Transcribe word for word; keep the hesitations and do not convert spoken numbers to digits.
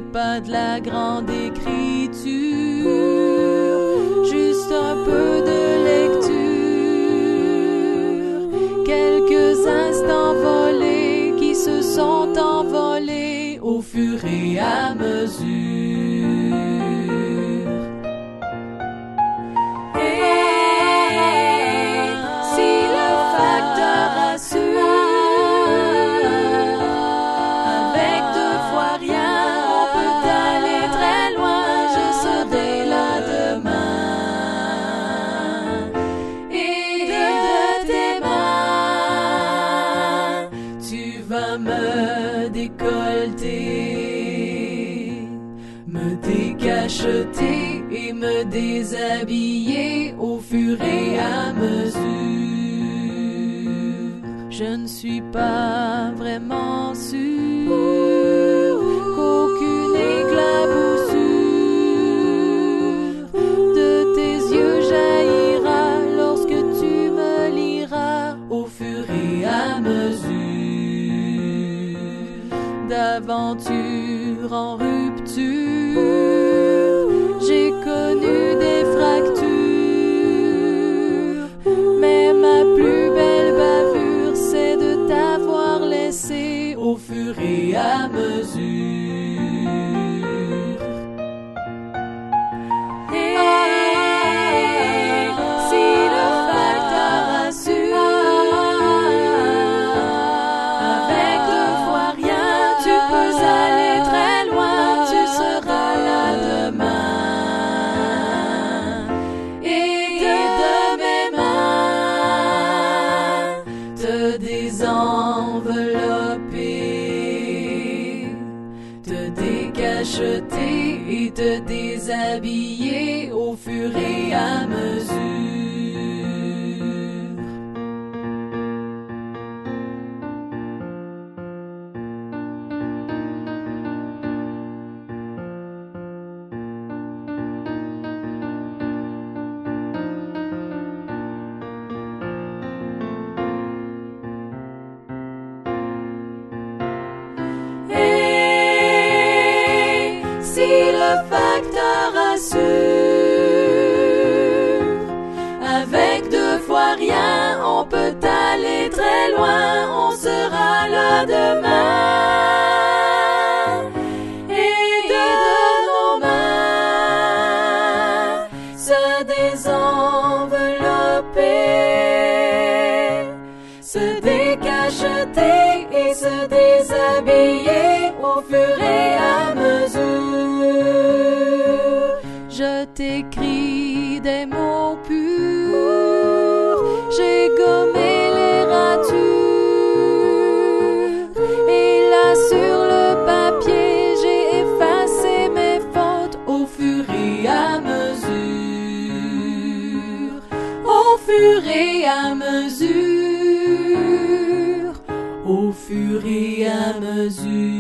pas de la grande écriture, juste un peu de lecture, quelques instants volés qui se sont envolés au fur et à mesure. Et si le facteur rassure, avec deux fois rien, on peut aller très loin, je serai là demain. Et de tes mains, tu vas me décolleter, me décacheter et me déshabiller au fur et à mesure. Je ne suis pas vraiment sûre qu'aucune éclaboussure de tes yeux jaillira lorsque tu me liras au fur et à mesure. D'aventure en rupture, j'ai connu des fractures, mais ma plus belle bavure, c'est de t'avoir laissé au fur et à mesure. Et si le facteur rassure, avec deux fois rien, tu peux aller très loin, tu seras là demain. Et de mes mains, te désenvelopper, te décacheter et te déshabiller au fur et à mesure. Et si le facteur rassure, avec deux fois rien, on peut aller très loin, on sera là demain. Et de nos mains se désenvelopper, se décacheter et se déshabiller au fur et à mesure. Je t'écris des mots purs, j'ai gommé les ratures, et là sur le papier j'ai effacé mes fautes au fur et à mesure, au fur et à mesure, au fur et à mesure.